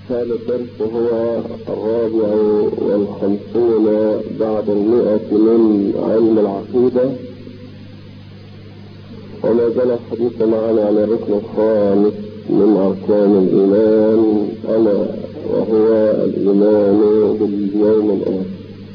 هذا الدرس هو 54 بعد 100 من علم العقيدة، وما زال الحديث معنا عن الركن الخامس من أركان الإيمان، ألا وهو الإيمان باليوم الآخر.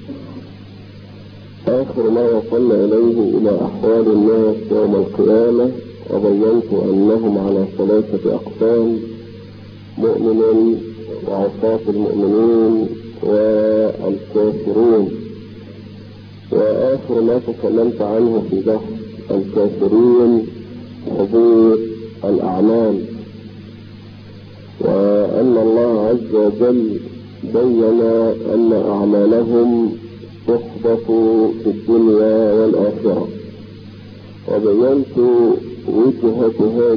آخر ما وصلنا إليه إلى أحوال الناس يوم القيامة، وبينت أنهم على 3 أقسام: مؤمن وعصاة المؤمنين والكافرون. وآخر ما تكلمت عنه في بحث الكافرين حبوط الأعمال، وأن الله عز وجل بين أن أعمالهم تحبط في الدنيا والآخرة. وبينت وجهة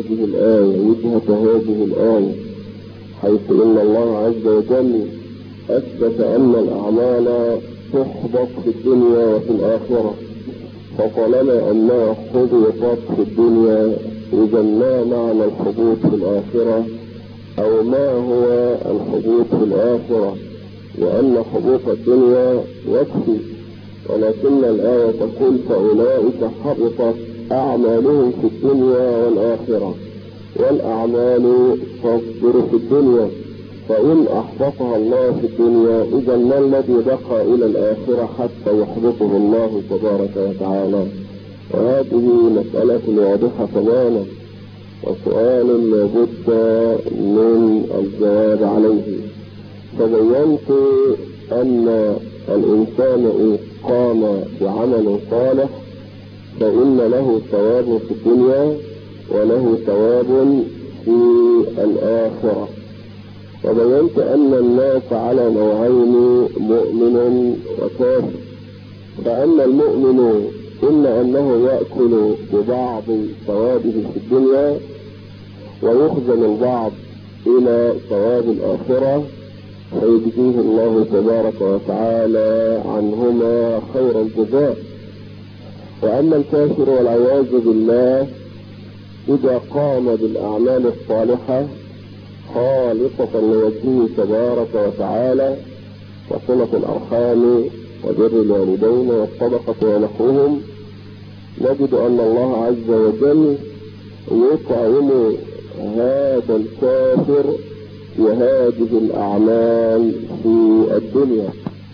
هذه الآية حيث إن الله عز وجل أثبت أن الأعمال تحبط في الدنيا وفي الآخرة، فطالما أنها حبطت في الدنيا إذا ما معنى الحبوط في الآخرة، أو ما هو الحبوط في الآخرة؟ وأن حبوط الدنيا يكفي، ولكن الآية تقول فأولئك حبطت أعمالهم في الدنيا والآخرة، والأعمال تصبر في الدنيا، فإن أحبطها الله في الدنيا إذا ما الذي بقى إلى الآخرة حتى يحبطه الله تبارك وتعالى؟ وهذه مسألة واضحة تماما، وسؤال لابد من الجواب عليه. فبينت أن الإنسان إن قام بعمل صالح فإن له ثواب في الدنيا وله ثواب في الآخرة. وبينت أن الناس على نوعين: مؤمن وكافر. فأما المؤمن إما أنه يأكل ببعض ثوابه في الدنيا ويخزن البعض إلى ثواب الآخرة فيجزيه الله تبارك وتعالى عنهما خير الجزاء. وأما الكافر والعياذ بالله إذا قام بالأعمال الصالحة خالصة لوجهه تبارك وتعالى وصلة الأرحام وبر الوالدين والصدقة ونحوهم، نجد أن الله عز وجل يطعم هذا الكافر بهذه الأعمال في الدنيا،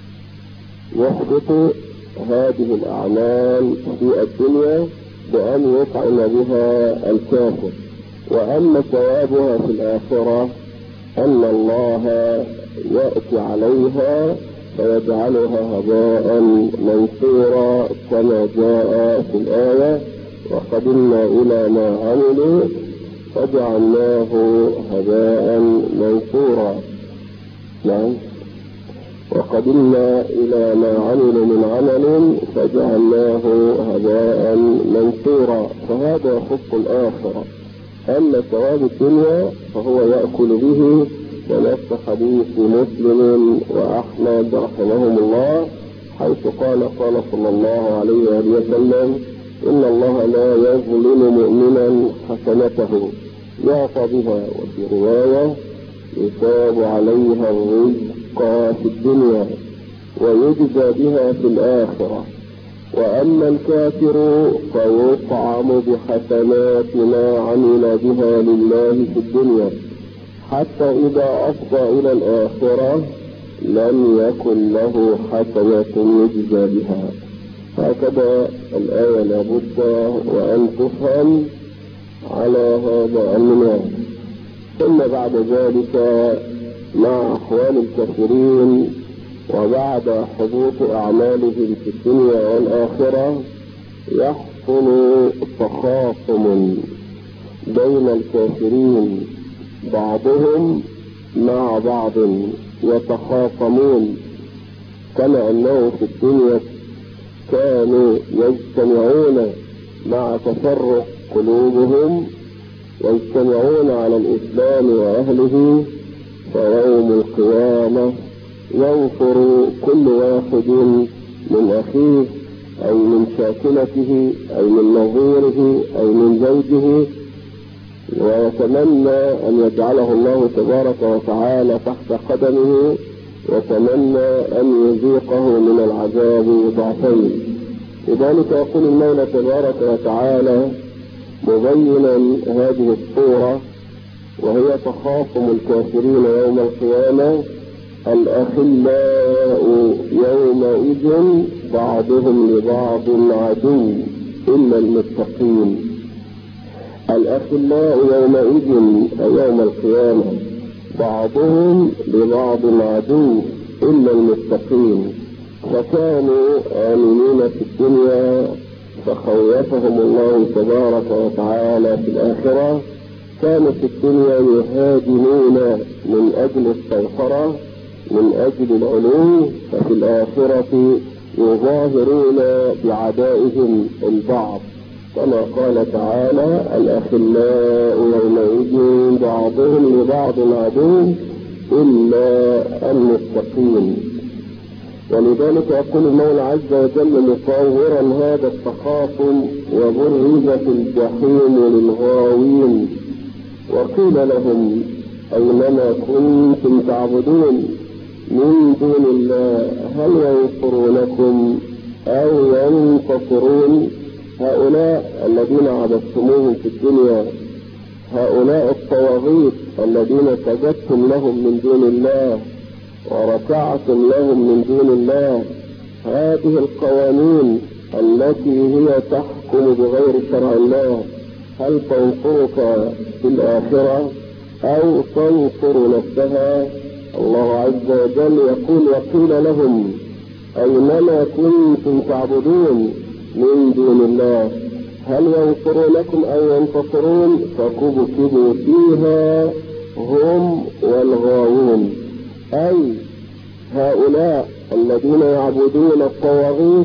يحبط هذه الأعمال في الدنيا بأن يطعم بها الكافر. وأما ثوابها في الآخرة أن الله يأتي عليها فيجعلها هباء منثورا كما جاء في الآية: وقدمنا إلى ما عملوا فجعلناه هباء منثورا. نعم، وقدمنا إلى ما عملوا من عمل فجعلناه هباء منثورا. فهذا يخص الآخرة. أما ثواب الدنيا فهو يأكل به، ونفس حديث مسلم وأحمد رحمهم الله حيث قال صلى الله عليه وسلم: إن الله لا يظلم مؤمنا حسنته يعطى بها، وفي رواية يثاب عليها الرزق في الدنيا ويجزى بها في الآخرة. وأما الكافر فيطعم بحسنات ما عمل بها لله في الدنيا حتى إذا أفضى إلى الآخرة لم يكن له حسنة يجزى بها. هكذا الآية لابد وأن تفهم على هذا النمط. ثم بعد ذلك مع أحوال الكافرين وبعد حبوط أعمالهم في الدنيا والآخرة يحصل تخاصم بين الكافرين، بعضهم مع بعض يتخاصمون، كما أنه في الدنيا كانوا يجتمعون مع تفرق قلوبهم ويجتمعون على الإسلام وأهله، فيوم القيامة ينفر كل واحد من أخيه أي من شاكلته أي من نظيره أي من زوجه ويتمنى أن يجعله الله تبارك وتعالى تحت قدمه، ويتمنى أن يذيقه من العذاب ضعفين. لذلك يقول المولى تبارك وتعالى مبينا هذه الصورة وهي تخاصم الكافرين يوم القيامة: الأخلاء يومئذ بعضهم لبعض عدو إلا المتقين. الأخلاء يومئذ أي يوم القيامة بعضهم لبعض عدو إلا المتقين. فكانوا آمنين في الدنيا فخوفهم الله تبارك وتعالى في الآخرة. كانوا في الدنيا يهاجمون من أجل السيطرة، من أجل العلو، ففي الآخرة يظاهرون بعدائهم البعض، كما قال تعالى: الأخلاء يومئذ بعضهم لبعض عدو إلا المتقين. ولذلك يقول المولى عز وجل مصورا هذا التخاصم: وبرزت الجحيم للغاوين وقيل لهم أينما كنتم تعبدون من دون الله هل ينصرونكم أو ينتصرون. هؤلاء الذين عبدتموهم في الدنيا، هؤلاء الطواغيت الذين سجدتم لهم من دون الله وركعتم لهم من دون الله، هذه القوانين التي هي تحكم بغير شرع الله، هل تنصرك في الآخرة أو تنصر نفسها؟ الله عز وجل يقول: وقيل لهم أينما كنتم تعبدون من دون الله هل ينصرونكم أو ينتصرون، فكبكبوا فيها هم والغاوون. أي هؤلاء الذين يعبدون الطواغيت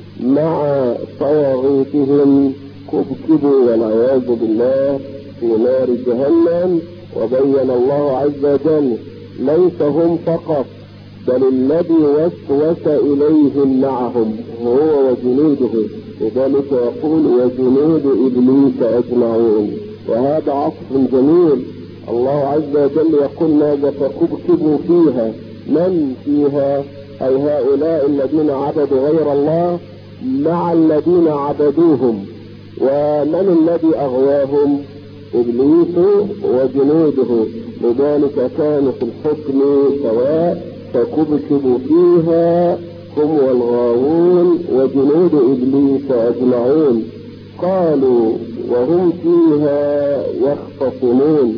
مع طواغيتهم كبكبوا والعياذ بالله في نار جهنم. وبين الله عز وجل: ليس هم فقط بل الذي وسوس إليهم معهم هو وجنوده. لذلك يقول: وجنود إبليس أجمعون. وهذا عطف جميل. الله عز وجل يقول: ماذا فكبكبوا فيها. من فيها؟ أي هؤلاء الذين عبدوا غير الله مع الذين عبدوهم. ومن الذي أغواهم؟ إبليس وجنوده. لذلك كانوا في الحكم سواء، فكبكبوا فيها هم والغاوون وجنود إبليس أجمعون. قالوا وهم فيها يختصمون.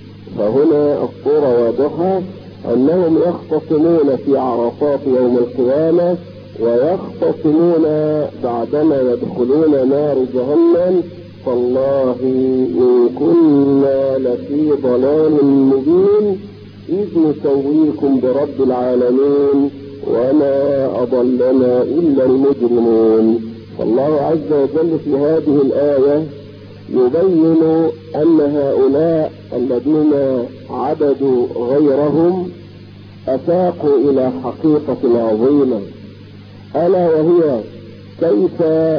فهنا الصورة واضحة أنهم يختصمون في عرصات يوم القيامة، ويختصمون بعدما يدخلون نار جهنم. فالله إن كنا لفي ضلال مبين إذ نسويكم برب العالمين وما أضلنا إلا المجرمون. فالله عز وجل في هذه الآية يبين أن هؤلاء الذين عبدوا غيرهم أفاقوا إلى حقيقة عظيمة، ألا وهي: كيف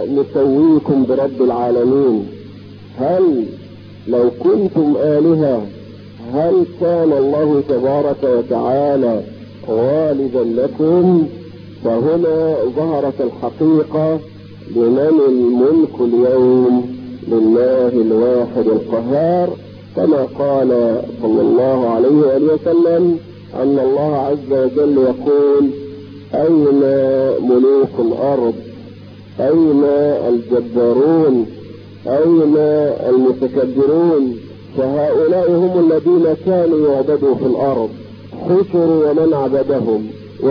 نسويكم برب العالمين؟ هل لو كنتم آلهة هل كان الله تبارك وتعالى غالبا لكم؟ فهنا ظهرت الحقيقة: لمن الملك اليوم؟ لله الواحد القهار، كما قال صلى الله عليه وآله وسلم أن الله عز وجل يقول: أين ملوك الأرض؟ أين الجبارون؟ أين المتكبرون؟ فهؤلاء هم الذين كانوا يعبدوا في الأرض، حشروا ومن عبدهم،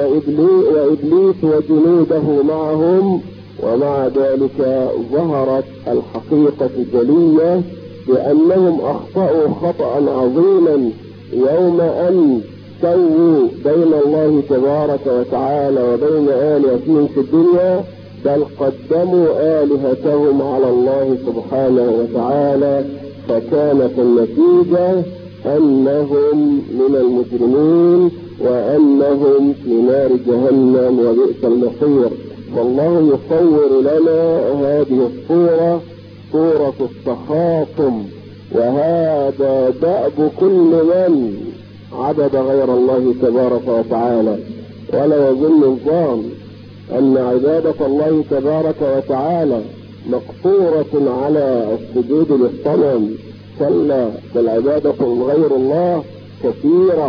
وإبليس وجنوده معهم. ومع ذلك ظهرت الحقيقة جلية بأنهم أخطأوا خطأ عظيما يوم أن سووا بين الله تبارك وتعالى وبين آلهتهم في الدنيا، بل قدموا آلهتهم على الله سبحانه وتعالى. فكانت النتيجة أنهم من المجرمين وأنهم في نار جهنم وبئس المصير. والله يصور لنا هذه الصورة، صورة التخاصم وهذا دأب كل من عبد غير الله تبارك وتعالى. ولا يظن الظان أن عبادة الله تبارك وتعالى مقصورة على السجود للصنم، كلا، بل عبادة غير الله كثيرة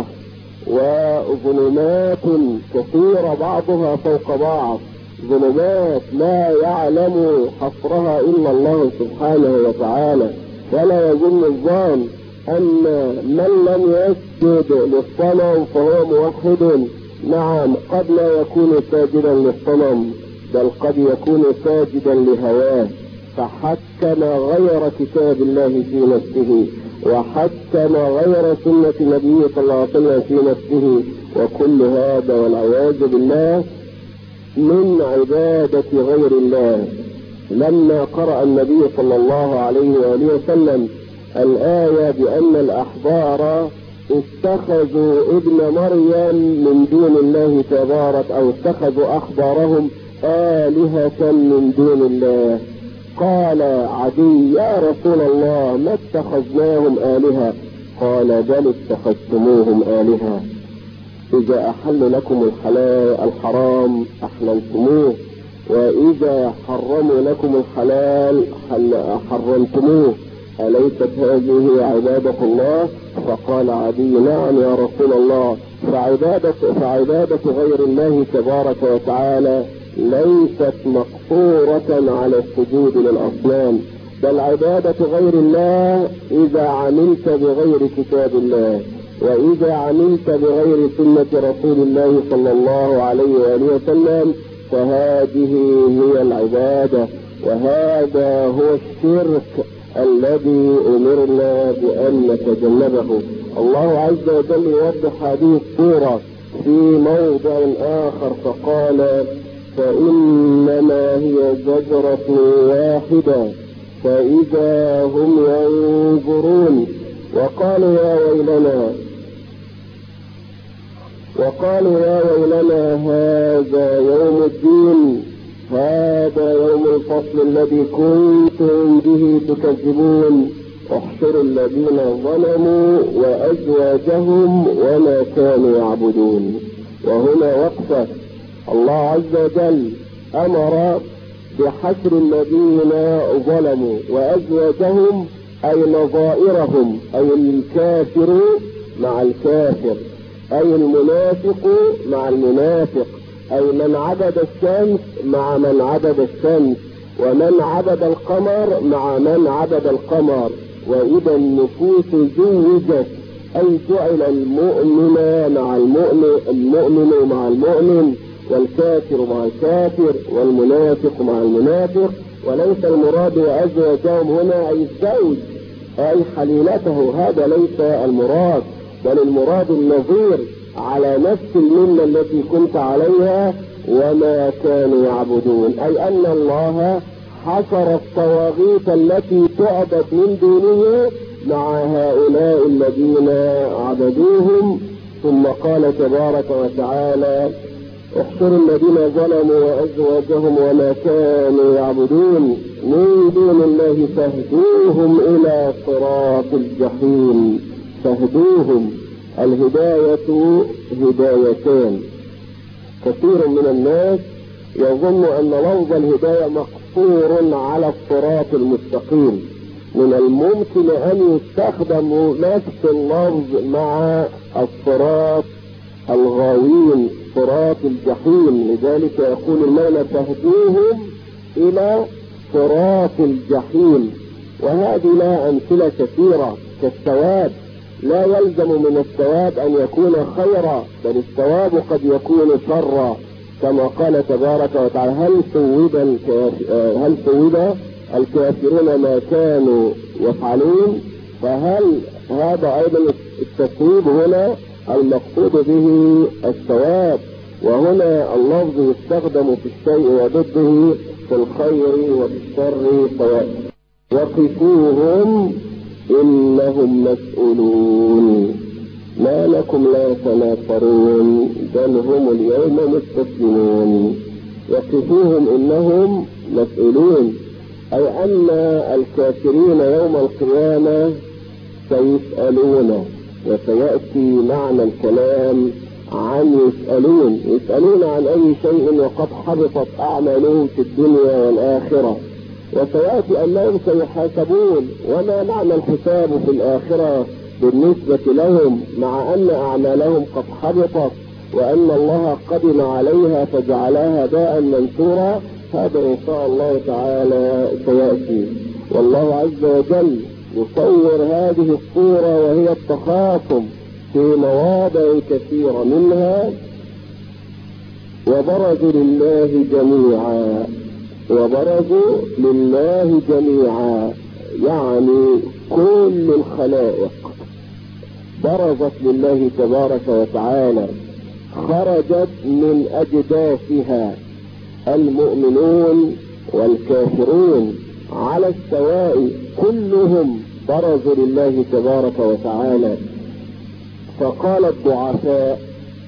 وظلمات كثيرة بعضها فوق بعض، ظلمات لا يعلم حصرها إلا الله سبحانه وتعالى. فلا يظن الظان أن من لم يسجد للصنم فهو موحد. نعم، قد لا يكون ساجدا للصنم، بل قد يكون ساجدا لهواه، فحكم غير كتاب الله في نفسه، وحكم غير سنة النبي صلى الله عليه وسلم في نفسه، وكل هذا والعياذ بالله من عبادة غير الله. لما قرأ النبي صلى الله عليه وآله وسلم الآية بأن الأحبار اتخذوا ابن مريم من دون الله تبارك، أو اتخذوا أحبارهم آلهة من دون الله، قال عدي: يا رسول الله، ما اتخذناهم آلهة؟ قال: بل اتخذتموهم آلهة. إذا أحل لكم الحرام أحللتموه، وإذا حرموا لكم الحلال حرمتموه، أليست هذه عبادة الله؟ فقال عدي: نعم يا رسول الله. فعبادة غير الله تبارك وتعالى ليست مقصورة على السجود للأصنام، بل عبادة غير الله إذا عملت بغير كتاب الله، وإذا عملت بغير سنة رسول الله صلى الله عليه وآله وسلم، فهذه هي العبادة، وهذا هو الشرك الذي أمرنا بأن نتجنبه. الله عز وجل يوضح هذه الصورة في موضع آخر فقال: فإنما هي زجرة واحدة فإذا هم ينظرون. وقالوا يا ويلنا هذا يوم الدين، هذا يوم الفصل الذي كنتم به تكذبون، احشروا الذين ظلموا وأزواجهم وما كانوا يعبدون. وهنا وقفة. الله عز وجل أمر بحشر الذين ظلموا وأزواجهم، أي نظائرهم، أي الكافر مع الكافر، أي المنافق مع المنافق، أي من عبد الشمس مع من عبد الشمس، ومن عبد القمر مع من عبد القمر. وإذا النفوس زوجت، أي جعل المؤمن مع المؤمن مع المؤمن، والكافر مع الكافر، والمنافق مع المنافق. وليس المراد وأزواجهم هنا أي الزوج أي حليلته، هذا ليس المراد، بل المراد النظير على نفس الملة التي كنت عليها وما كانوا يعبدون، أي أن الله حصر الطواغيت التي تعبد من دونه مع هؤلاء الذين عبدوهم. ثم قال تبارك وتعالى: احشروا الذين ظلموا وأزواجهم وما كانوا يعبدون من دون الله فاهدوهم إلى صراط الجحيم. فاهدوهم، الهداية هدايتان. كثير من الناس يظن أن لفظ الهداية مقصور على الصراط المستقيم، من الممكن أن يستخدم نفس اللفظ مع الصراط الغاوين، صراط الجحيم. لذلك يقول المولى: تهدوهم إلى صراط الجحيم. وهذه لها أمثلة كثيرة كالثواب. لا يلزم من الثواب أن يكون خيرا، بل الثواب قد يكون شرا، كما قال تبارك وتعالى: هل ثوب الكافرون ما كانوا يفعلون. فهل هذا أيضا التثويب هنا المقصود به الثواب، وهنا اللفظ يستخدم في الشيء وضده في الخير وفي الشر سواء. وقفوهم إنهم مسؤولون، ما لكم لا تناصرون بل هم اليوم مستسلمون. وقفوهم إنهم مسؤولون، أي أن الكافرين يوم القيامة سيسألون. وسيأتي معنى الكلام عن يسألون عن أي شيء وقد حبطت أعمالهم في الدنيا والآخرة. وسيأتي أنهم سيحاسبون. وما معنى الحساب في الآخرة بالنسبة لهم مع أن أعمالهم قد حبطت وأن الله قدم عليها فجعلها هباء منثورا؟ هذا إن شاء الله تعالى سيأتي. والله عز وجل يصور هذه الصورة وهي التخاصم في مواضع كثيرة منها. وبرزوا لله جميعا يعني كل الخلائق برزت لله تبارك وتعالى، خرجت من أجداثها المؤمنون والكافرون على السواء، كلهم برزوا لله تبارك وتعالى. فقال الضعفاء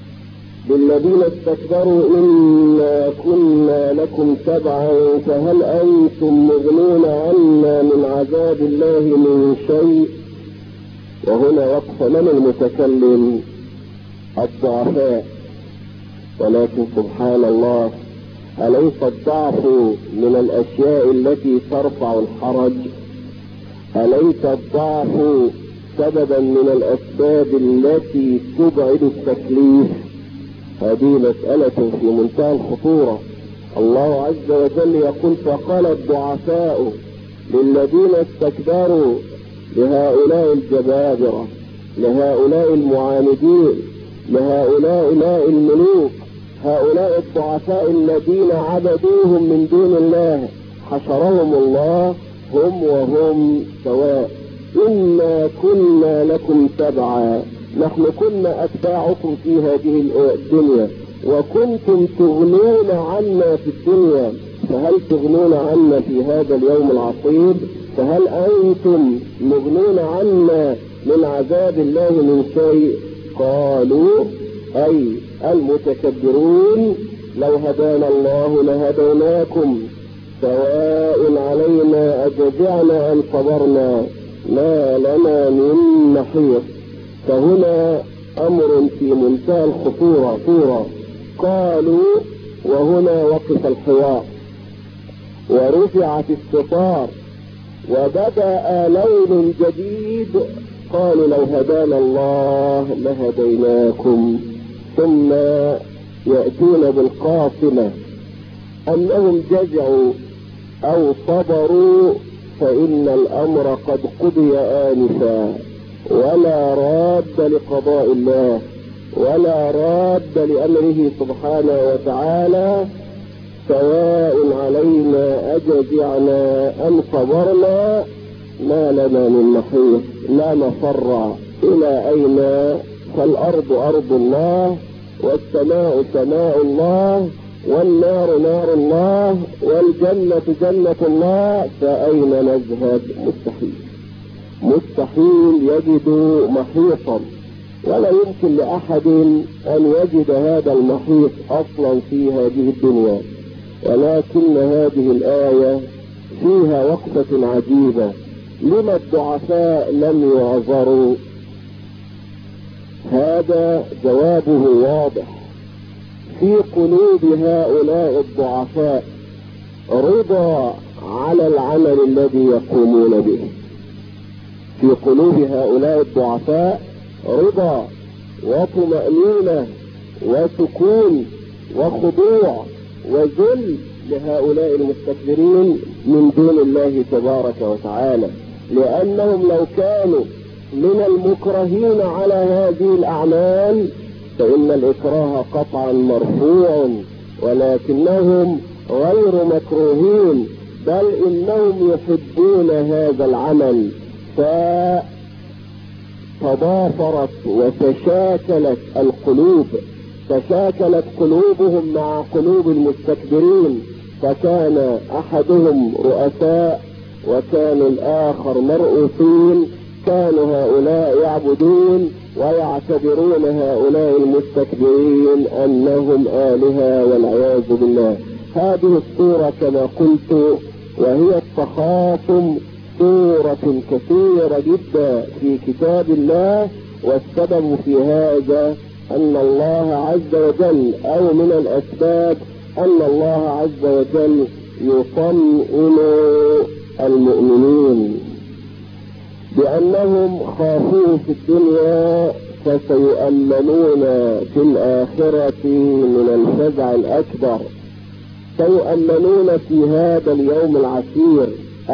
للذين استكبروا إنا كنا لكم تبعا فهل أنتم مغنون عنا من عذاب الله من شيء؟ وهنا وقف من المتكلم؟ الضعفاء. ولكن سبحان الله، أليس الضعف من الأشياء التي ترفع الحرج؟ أليس الضعف سببا من الأسباب التي تبعد التكليف؟ هذه مسألة في منتهى الخطورة. الله عز وجل يقول فقال الضعفاء للذين استكبروا، لهؤلاء الجبابرة، لهؤلاء المعاندين، لهؤلاء الملوك، هؤلاء الضعفاء الذين عبدوهم من دون الله حشرهم الله هم وهم سواء. إنا كنا لكم تبعا، نحن كنا أتباعكم في هذه الدنيا وكنتم تغنون عنا في الدنيا، فهل تغنون عنا في هذا اليوم العصيب؟ فهل أنتم مغنون عنا من عذاب الله من شيء؟ قالوا أي المتكبرون لو هدانا الله لهديناكم سواء علينا أجزعنا أم صبرنا ما لنا من محيص. فهنا أمر في منتهى الخطورة. قالوا، وهنا وقف الحوار ورفعت الستار وبدأ لون جديد. قالوا لو هدانا الله لهديناكم. ثم يأتون بالقاصمة أنهم جزعوا أو صبروا فإن الأمر قد قضي آنفا، ولا راد لقضاء الله ولا راد لأمره سبحانه وتعالى. سواء علينا أجزعنا أم صبرنا ما لنا من محيص، لا مفر إلى أين؟ فالأرض أرض الله، والسماء سماء الله، والنار نار الله، والجنة جنة الله، فأين نذهب؟ مستحيل يجد محيطا، ولا يمكن لأحد أن يجد هذا المحيط أصلا في هذه الدنيا. ولكن هذه الآية فيها وقفة عجيبة. لما الضعفاء لم يعذروا؟ هذا جوابه واضح. في قلوب هؤلاء الضعفاء رضا على العمل الذي يقومون به. في قلوب هؤلاء الضعفاء رضا وطمأنينة وسكون وخضوع وذل لهؤلاء المستكبرين من دون الله تبارك وتعالى، لأنهم لو كانوا من المكرهين على هذه الأعمال فإن الإكراه قطعا مرفوع، ولكنهم غير مكروهين، بل إنهم يحبون هذا العمل، فتضافرت وتشاكلت القلوب، تشاكلت قلوبهم مع قلوب المستكبرين، فكان أحدهم رؤساء وكان الآخر مرؤوسين. كانوا هؤلاء يعبدون ويعتبرون هؤلاء المستكبرين أنهم آلهة والعياذ بالله. هذه الصورة كما قلت وهي التخاصم صورة كثيرة جدا في كتاب الله، والسبب في هذا أن الله عز وجل أو من الأسباب أن الله عز وجل يطمئن المؤمنين بأنهم خافوا في الدنيا فسيؤمنون في الآخرة من الفزع الأكبر، سيؤمنون في هذا اليوم العسير.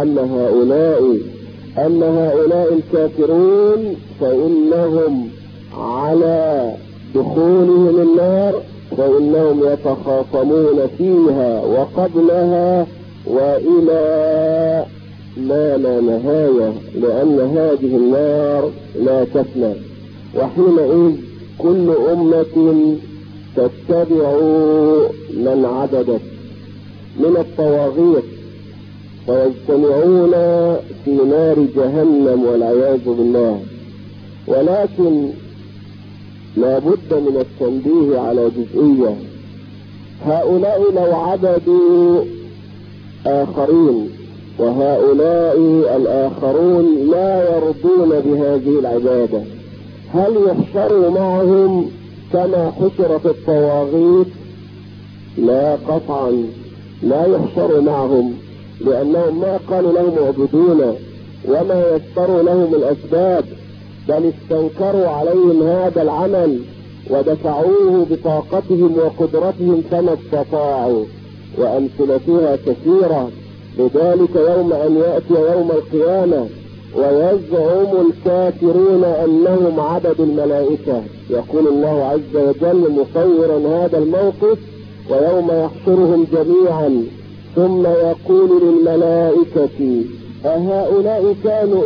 أما هؤلاء الكافرون فإنهم على دخولهم النار فإنهم يتخاصمون فيها وقبلها وإلى ما لا نهاية، لأن هذه النار لا تفنى. وحينئذ كل أمة تتبع من عبدت من الطواغيت ويجتمعون في نار جهنم والعياذ بالله. ولكن لا بد من التنبيه على جزئية: هؤلاء لو عبدوا آخرين وهؤلاء الآخرون لا يرضون بهذه العبادة، هل يحشروا معهم كما حشرت الطواغيت؟ لا، قطعا لا يحشروا معهم، لأنهم ما قالوا لهم اعبدونا وما يسروا لهم الأسباب، بل استنكروا عليهم هذا العمل ودفعوه بطاقتهم وقدرتهم كما استطاعوا، وأمثلتها كثيرة. لذلك يوم أن يأتي يوم القيامة ويزعم الكافرون أنهم عبدوا الملائكة، يقول الله عز وجل مصورا هذا الموقف: ويوم يحشرهم جميعا ثم يقول للملائكة أهؤلاء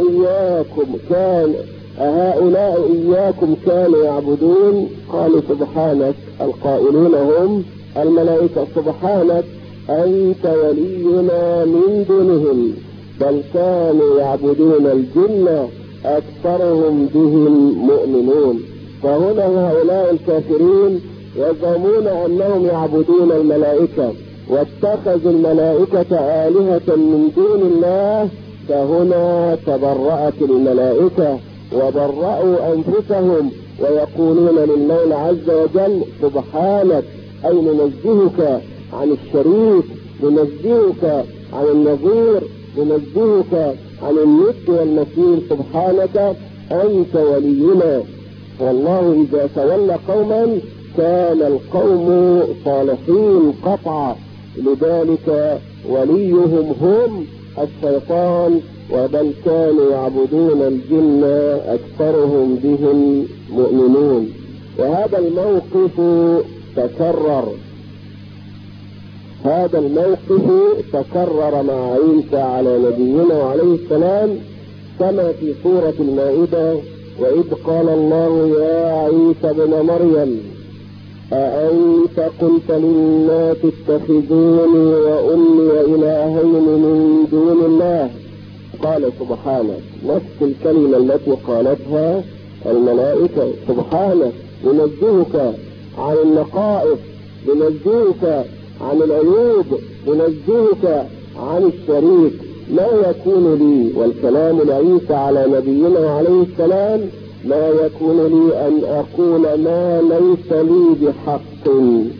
إياكم كانوا يعبدون؟ قالوا سبحانك، القائلون هم الملائكة، سبحانك أنت ولينا من دونهم بل كانوا يعبدون الجن أكثرهم بهم مؤمنون. فهنا هؤلاء الكافرين يزعمون أنهم يعبدون الملائكة واتخذوا الملائكة آلهة من دون الله، فهنا تبرأت الملائكة وبرأوا أنفسهم ويقولون للمولى عز وجل سبحانك، أي ننزهك عن الشريك، ننزهك عن النظير، ننزهك عن الند والمثيل، سبحانك أنت ولينا. والله إذا تولى قوما كان القوم صالحين قطعا، لذلك وليهم هم الشيطان، وبل كانوا يعبدون الجن أكثرهم بهم مؤمنون. وهذا الموقف تكرر مع عيسى على نبينا وعليه السلام كما في سورة المائدة: وإذ قال الله يا عيسى ابن مريم أأنت قلت للناس اتخذوني وأمي إلهين من دون الله؟ قال سبحانك، نفس الكلمة التي قالتها الملائكة، سبحانك ننزهك عن النقائص، ننزهك عن العيوب، ننزهك عن الشريك، لا يكون لي، والكلام لعيسى على نبينا وعليه السلام، ما يكون لي أن أقول ما ليس لي بحق،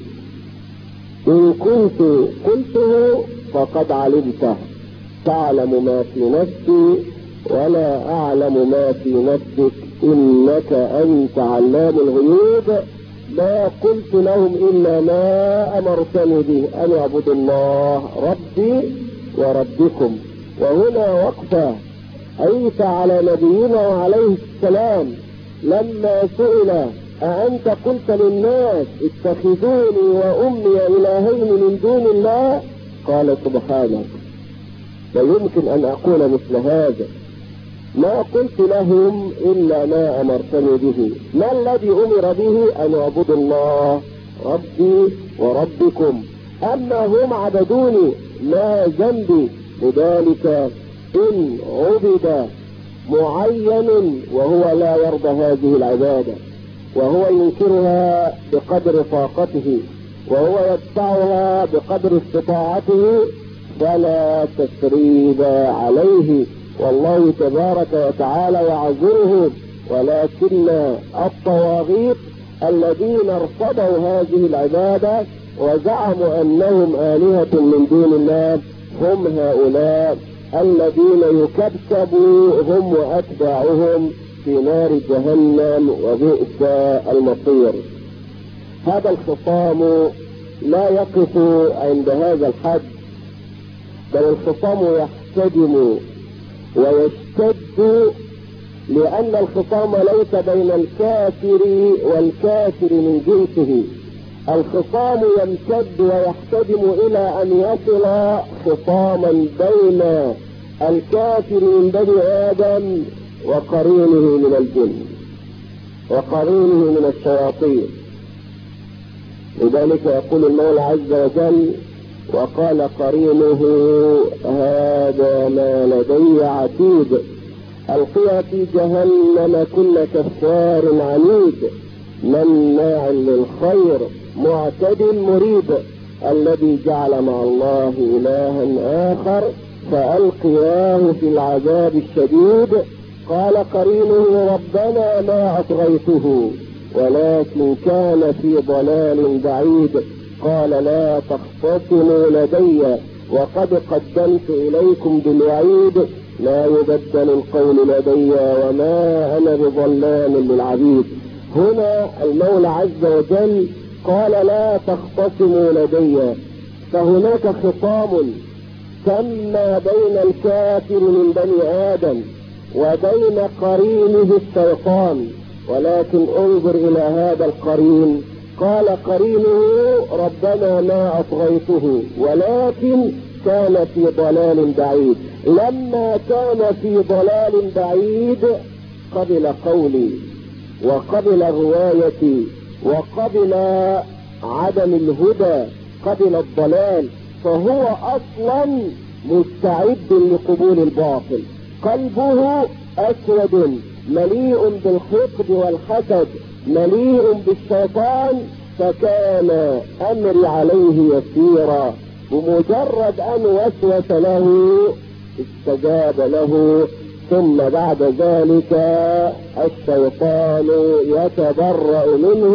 إن كنت قلته فقد علمته، تعلم ما في نفسي ولا أعلم ما في نفسك إنك أنت علام الغيوب. ما قلت لهم إلا ما أمرتني به أن اعبدوا الله ربي وربكم. وهنا وقفة عيسى على نبينا وعليه السلام لما سئل أأنت قلت للناس اتخذوني وأمي إلهين من دون الله؟ قال سبحانك، لا يمكن أن أقول مثل هذا، ما قلت لهم إلا ما أمرتني به. ما الذي أمر به؟ أن اعبدوا الله ربي وربكم، أما هم عبدوني ما ذنبي. لذلك إن عبد معين وهو لا يرضى هذه العبادة وهو ينكرها بقدر طاقته وهو يدفعها بقدر استطاعته فلا تسريب عليه، والله تبارك وتعالى يعذرهم، ولكن الطواغيت الذين ارتضوا هذه العبادة وزعموا أنهم آلهة من دون الله هم هؤلاء الذين يكبكبوا هم وأتباعهم في نار جهنم وبئس المصير. هذا الخصام لا يقف عند هذا الحد، بل الخصام يحتدم ويشتد، لأن الخصام ليس بين الكافر والكافر من جنسه. الخصام يمتد ويحتدم إلى أن يصل خصاما بين الكافر من بني آدم وقرينه من الجن وقرينه من الشياطين. لذلك يقول المولى عز وجل: وقال قرينه هذا ما لدي عتيد ألقي في جهنم كل كفار عنيد مناع للخير معتد مريب الذي جعل مع الله إلها آخر فألقياه في العذاب الشديد. قال قرينه ربنا ما أطغيته ولكن كان في ضلال بعيد. قال لا تختصموا لدي وقد قدمت إليكم بالوعيد لا يبدل القول لدي وما أنا بظلام للعبيد. هنا المولى عز وجل قال لا تختصموا لدي، فهناك خصام تم بين الكافر من بني آدم وبين قرينه الشيطان، ولكن انظر إلى هذا القرين. قال قرينه ربنا ما أطغيته ولكن كان في ضلال بعيد. لما كان في ضلال بعيد قبل قولي وقبل روايتي وقبل عدم الهدى، قبل الضلال، فهو أصلا مستعد لقبول الباطل. قلبه أسود مليء بالحقد والحسد مليء بالشيطان، فكان أمري عليه يسيرا. بمجرد أن وسوس له استجاب له، ثم بعد ذلك الشيطان يتبرأ منه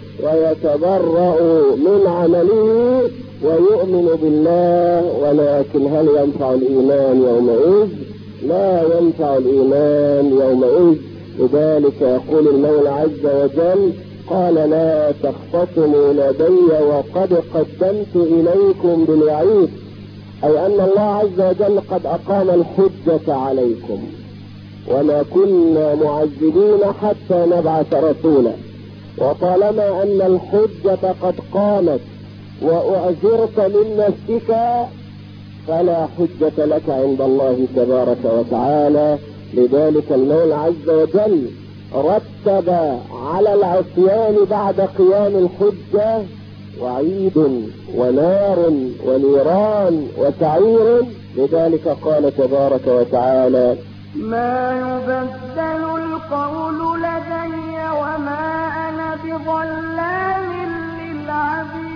ويتبرأ من عمله ويؤمن بالله. ولكن هل ينفع الإيمان يومئذ؟ لا ينفع الإيمان يومئذ. لذلك يقول المولى عز وجل قال لا تختصموا لدي وقد قدمت إليكم بالوعيد، أي أن الله عز وجل قد أقام الحجة عليكم، وما كنا معذبين حتى نبعث رسولا. وطالما أن الحجة قد قامت وأعذرت من نفسك فلا حجة لك عند الله تبارك وتعالى. لذلك المولى عز وجل رتب على العصيان بعد قيام الحجة وعيد ونار ونيران وسعير. لذلك قال تبارك وتعالى ما يبدل القول لدي وما أنا بظلام للعبيد.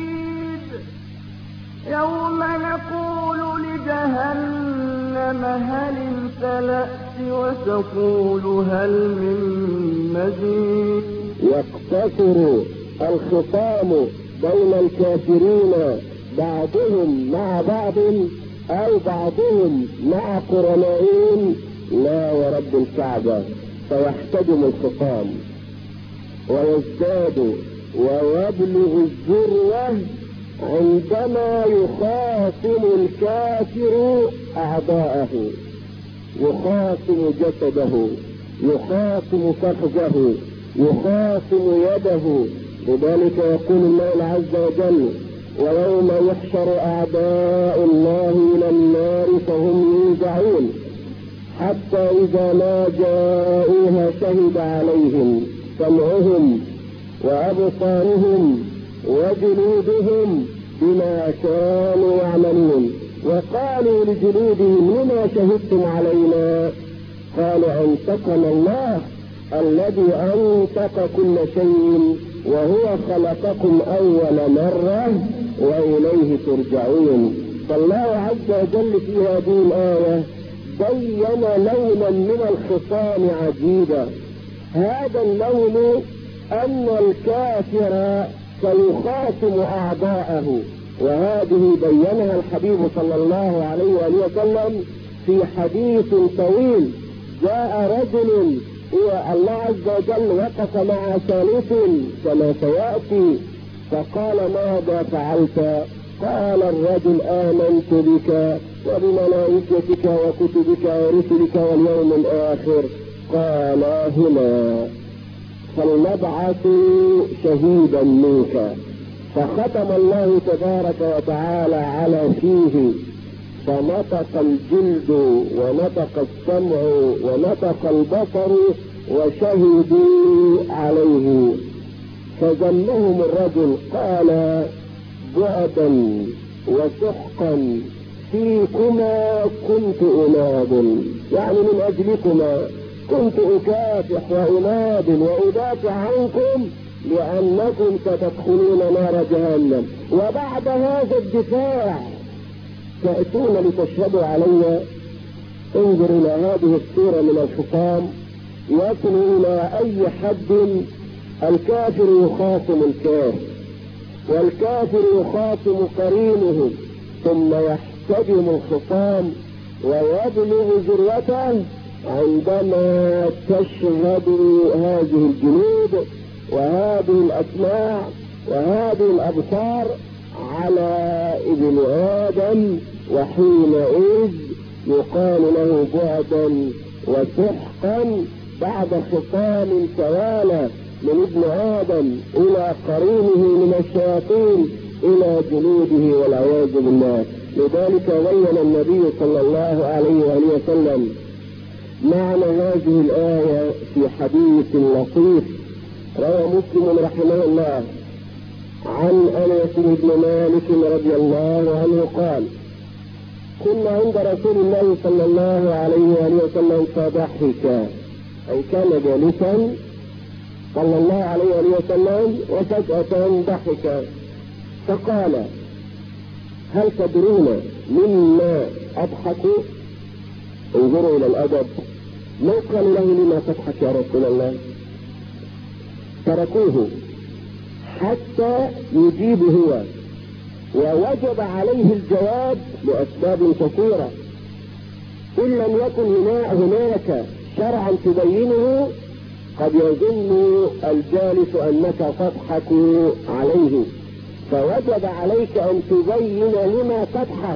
يوم نقول لجهنم هل امتلأت وتقول هل من مزيد. يقتصر الخصام بين الكافرين بعضهم مع بعض أو بعضهم مع قرنائهم لا ورب الكعبة، فيحتدم الخصام ويزداد ويبلغ الذروة عندما يخاصم الكافر أعضاءه، يخاصم جسده، يخاصم فخذه، يخاصم يده. لذلك يقول الله عز وجل ويوم يحشر أعداء الله إلى النار فهم يوزعون حتى إذا ما جاءوها شهد عليهم سمعهم وأبصارهم وجلودهم بما كانوا يعملون. وقالوا لجلودهم لما شهدتم علينا؟ قالوا أنطقنا الله الذي أنطق كل شيء وهو خلقكم أول مرة وإليه ترجعون. فالله عز وجل في هذه الآية بين لونا من الخصام عجيبا. هذا اللون أن الكافر سيخاصم أعداءه، وهذه بينها الحبيب صلى الله عليه وآله وسلم في حديث طويل. جاء رجل إلى الله عز وجل وقف مع ثالث كما سيأتي، فقال ماذا فعلت؟ قال الرجل آمنت بك وبملائكتك وكتبك ورسلك واليوم الآخر. قال هنا فلنبعث شهيدا منك. فختم الله تبارك وتعالى على فيه، فنطق الجلد ونطق السمع ونطق البصر وشهدوا عليه. فذمهم الرجل قال بعدا وسحقا فيكما كنت أناد، يعني من أجلكما كنت أكافح وأناد وأدافع عنكم لأنكم ستدخلون نار جهنم، وبعد هذا الدفاع تأتون لتشهدوا علي. انظر إلى هذه الصورة من الخصام، يصل إلى أي حد الكافر يخاصم الكافر والكافر يخاصم قرينه، ثم يحتدم الخصام ويبلغ ذروته عندما تشهد هذه الجنود وهذه الأسماع وهذه الأبصار على ابن آدم، وحينئذ يقال له بعدا وسحقا بعد خصام توالى من ابن آدم إلى قرينه من الشياطين إلى جنوده والعياذ بالله. لذلك بين النبي صلى الله عليه وآله وسلم معنى هذه الآية في حديث لطيف روى مسلم رحمه الله عن أنس بن مالك رضي الله عنه قال كنا عند رسول الله صلى الله عليه وآله وسلم فضحك، أي كان جالسا صلى الله عليه وآله وسلم وفجأة ضحك فقال هل تدرون مما أضحك؟ انظروا إلى الأدب، لو قال له لما تضحك يا رسول الله؟ تركوه حتى يجيب هو، ووجب عليه الجواب لأسباب كثيرة. إن لم يكن هناك شرعا تبينه قد يظن الجالس أنك تضحك عليه، فوجب عليك أن تبين لما تضحك،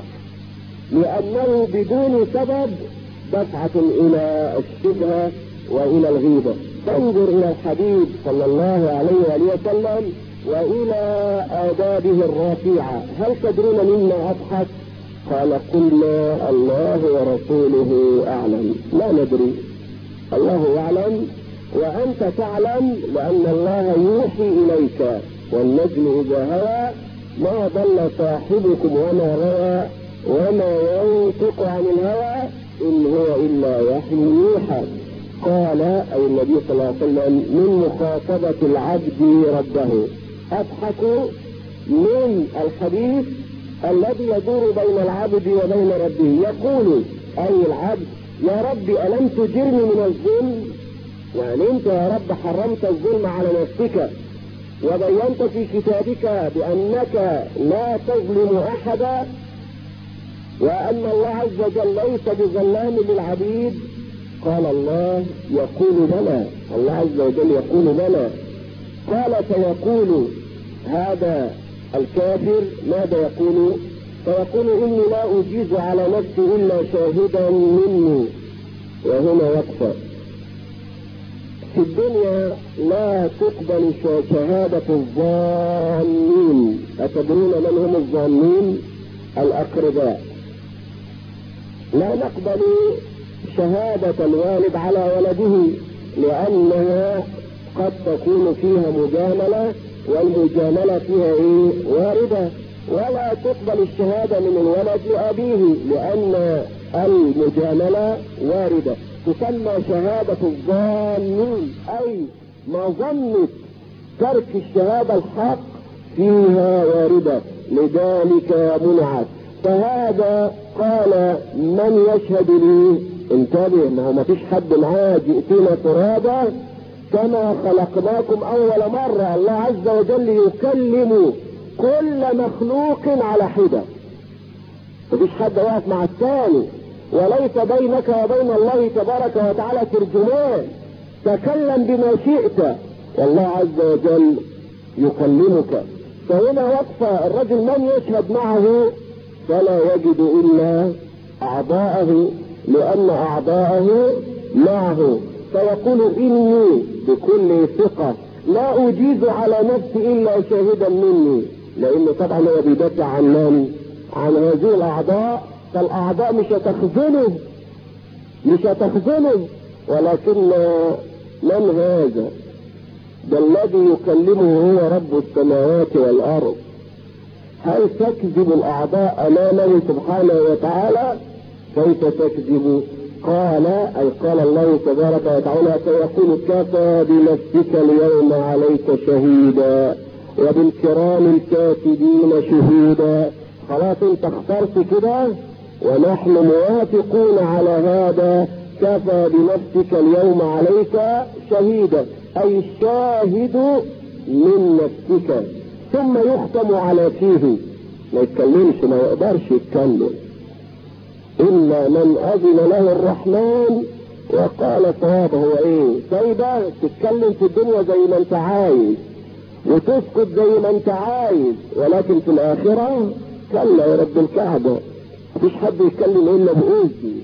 لأنه بدون سبب دفعة إلى الشبهة وإلى الغيبة. فانظر إلى الحبيب صلى الله عليه وآله وسلم وإلى آدابه الرفيعة. هل تدرون مما أضحك؟ قال قلنا الله ورسوله أعلم. لا ندري، الله يعلم وأنت تعلم، لأن الله يوحي إليك والنجم إذا هوى ما ضل صاحبكم وما روى وما ينطق عن الهوى إن هو إلا وحي يوحى. قال أي النبي صلى الله عليه وسلم من مخاطبة العبد ربه. أضحك من الحديث الذي يدور بين العبد وبين ربه، يقول أي العبد يا رب ألم تجرني من الظلم؟ يعني أنت يا رب حرمت الظلم على نفسك وبينت في كتابك بأنك لا تظلم أحدا وأن الله عز وجل ليس بظلام للعبيد. قال الله يقول بلى، الله عز وجل يقول بلى. قال فيقول هذا الكافر ماذا يقول؟ فيقول إني لا أجيز على نفسي إلا شاهدا مني. وهنا وقفة. في الدنيا لا تقبل شهادة الظانين. أتدرون من هم الظانين؟ الأقرباء. لا نقبل شهادة الوالد على ولده لأنها قد تكون فيها مجاملة، والمجاملة فيها واردة. ولا تقبل الشهادة من الولد لأبيه لأن المجاملة واردة. تسمى شهادة الظانين، أي مظنة ترك الشهادة الحق فيها واردة، لذلك منعت. فهذا قال من يشهد لي؟ انتبه، ما هو ما فيش حد معاه، جئتنا ترابا كما خلقناكم اول مرة. الله عز وجل يكلم كل مخلوق على حدة، ما فيش حد واقف مع الثاني، وليس بينك وبين الله تبارك وتعالى ترجمان. تكلم بما شئت والله عز وجل يكلمك. فهنا وقف الرجل من يشهد معه فلا يجد الا اعضاءه، لان اعضاءه معه. فيقول اني بكل ثقة لا اجيز على نفسي الا شاهدا مني، لان طبعا هو بيدافع عن من؟ عن هذه الاعضاء. فالاعضاء مش هتخزنه، ولكن من هذا؟ ده الذي يكلمه هو رب السماوات والارض. هل تكذب الاعضاء امامه سبحانه وتعالى؟ كيف تكذب؟ قال اي قال الله تبارك وتعالى فيقول كفى بنفسك اليوم عليك شهيدا وبالكرام الكاتبين شهودا. خلاص انت اخترت كده ونحن موافقون على هذا. كفى بنفسك اليوم عليك شهيدا اي الشاهد من نفسك. ثم يختم على فيه، ما يتكلمش، ما يقدرش يتكلم الا من اذن له الرحمن وقال صواب. هو ايه؟ سايبه تتكلم في الدنيا زي ما انت عايز وتسكت زي ما انت عايز، ولكن في الاخره كلا يا رب الكعبه مفيش حد يتكلم الا باذني.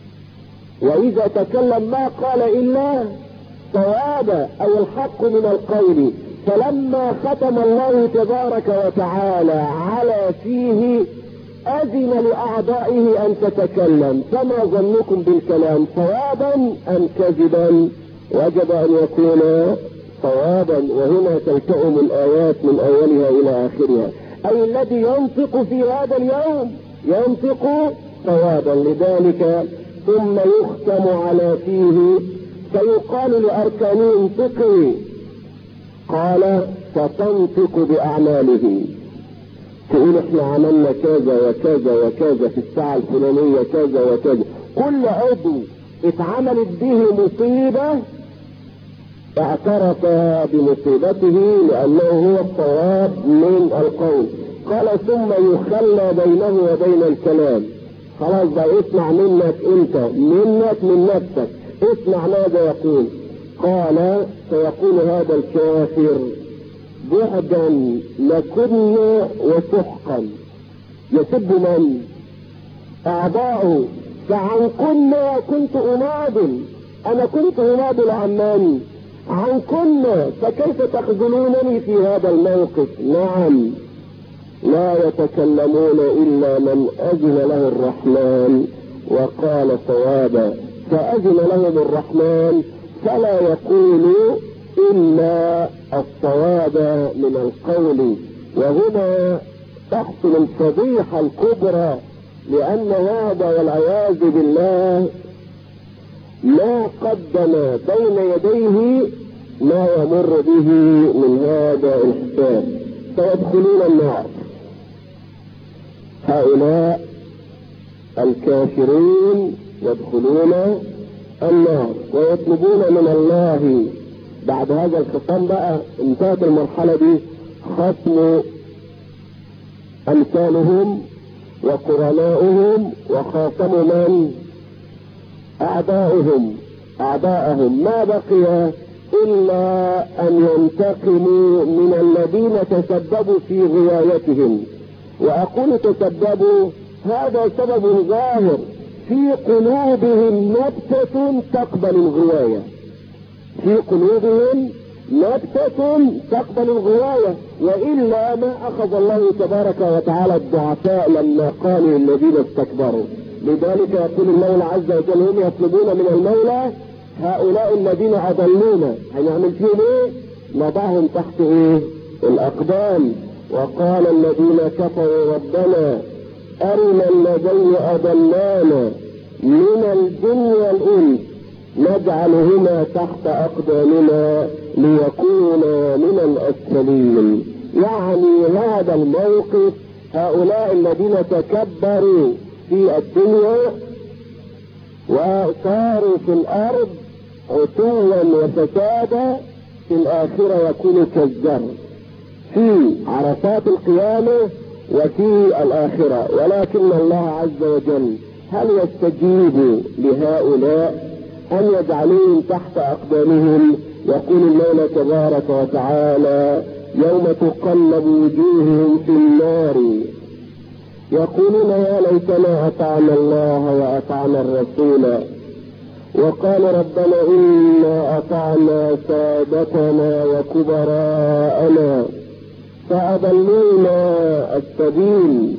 واذا تكلم ما قال الا صوابا او الحق من القول. فلما ختم الله تبارك وتعالى على فيه اذن لاعضائه ان تتكلم. فما ظنكم بالكلام صوابا ام كذبا؟ وجب ان يكون صوابا. وهنا تلتئم الايات من اولها الى اخرها، اي الذي ينطق في هذا اليوم ينطق صوابا. لذلك ثم يختم على فيه فيقال لاركانه انطقي، قال فتنطق باعماله. تقول احنا عملنا كذا وكذا وكذا في الساعة الفلانية كذا وكذا. كل عضو اتعملت به مصيبة اعترف بمصيبته لانه هو الصواب من القول. قال ثم يخلى بينه وبين الكلام. خلاص بقى اسمع منك انت، منك من نفسك، اسمع ماذا يقول. قال فيقول هذا الكافر بعدا لكنا وسحقا. يسب من؟ اعضاؤه. فعن كنا كنت اناضل، انا كنت اناضل عن من؟ عن كنا. فكيف تخذلونني في هذا الموقف؟ نعم لا يتكلمون الا من اذن له الرحمن وقال صوابا. فاذن لهم الرحمن فلا يقولوا الا الصواب من القول. وهنا تحصل الفضيحة الكبرى، لان هذا والعياذ بالله ما قدم بين يديه ما يمر به من هذا الحساب. فيدخلون النار هؤلاء الكافرين، يدخلون النار ويطلبون من الله. بعد هذا الخصام بقى انتهت المرحلة دي، ختم امثالهم وقرناؤهم وخاصموا من؟ اعداءهم. ما بقي الا ان ينتقموا من الذين تسببوا في غوايتهم. واقول تسببوا، هذا سبب ظاهر، في قلوبهم نبتة تقبل الغواية. في قلوبهم نبتة تقبل الغواية، وإلا ما أخذ الله تبارك وتعالى الضعفاء لما قالوا الذين استكبروا. لذلك يقول المولى عز وجل هم يطلبون من المولى هؤلاء الذين أضلونا، هنعمل فيهم ايه؟ نضعهم تحت ايه؟ الأقدام. وقال الذين كفروا ربنا أرنا الذين أضلانا من الجن والإنس نجعلهما تحت أقدامنا ليكونا من الأسفلين. يعني هذا الموقف، هؤلاء الذين تكبروا في الدنيا وصاروا في الارض عتوا وفسادا في الاخرة يكونوا كالزر في عرفات القيامة وفي الاخرة. ولكن الله عز وجل هل يستجيب لهؤلاء ان يجعلوهم تحت اقدامهم؟ يقول المولى تبارك وتعالى يوم تقلب وجوههم في النار يقولون يا ليتنا اطعنا الله واطعنا الرسول وقال ربنا إنا أطعنا سادتنا وكبراءنا فأضلونا السبيل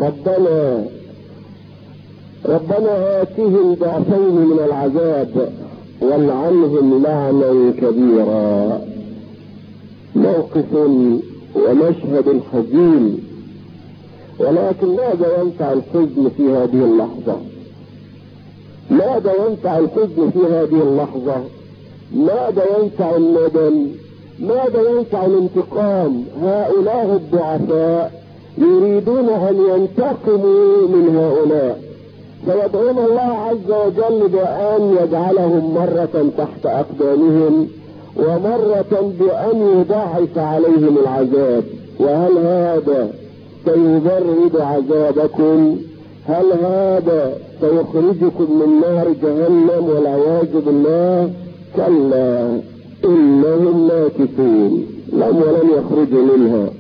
ربنا آتهم ضعفين من العذاب والعنهم لعنا كبيرا. موقف ومشهد حزين، ولكن ماذا ينفع الحزن في هذه اللحظة؟ ماذا ينفع الحزن في هذه اللحظة؟ ماذا ينفع الندم؟ ماذا ينفع الانتقام؟ هؤلاء الضعفاء يريدون ان ينتقموا من هؤلاء، فيدعون الله عز وجل بأن يجعلهم مرة تحت أقدامهم ومرة بأن يضاعف عليهم العذاب. وهل هذا سيبرد عذابكم؟ هل هذا سيخرجكم من نار جهنم والعياذ بالله؟ كلا إنهم ماكثون، ولن يخرجوا منها،